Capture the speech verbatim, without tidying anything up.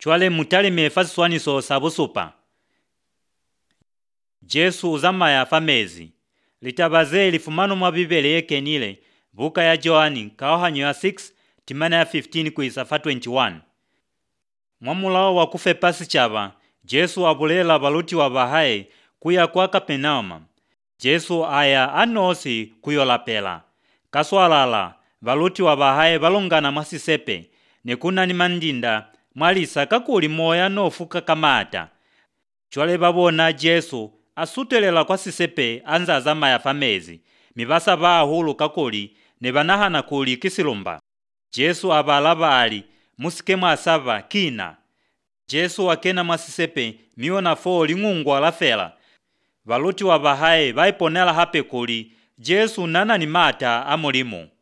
chwale mutalime fasiswaniso sabusupa. Jesu uzamaya famezi. Litabaze lifumano mwa Biblia yekenile buka ya Joani kaohanyo ya six timana ya fifteen kuisa fa twenty-one. Mwamulao wa kufe pasi chaba Jesu abulela baluti wa bahaye kuya kwa Kapenauma. Jesu aya anosi kuyolapela. Kaswalala baluti wa bahaye balongana mwasisepe nekuna ni mandinda mwalisa kakuli moya nofuka kamata. Chwale babona Jesu asutelela kwa sisepe anza azama ya famezi mibasa ba hulu kakuli ne banahana kuli kisilumba. Jesu abalaba ali musike mwasava kina. Jesu wakena mwasisepe miona fo lingungwa lafela. Baluti wa bahaye baiponela hape kuli Jesu nana ni mata amulimo.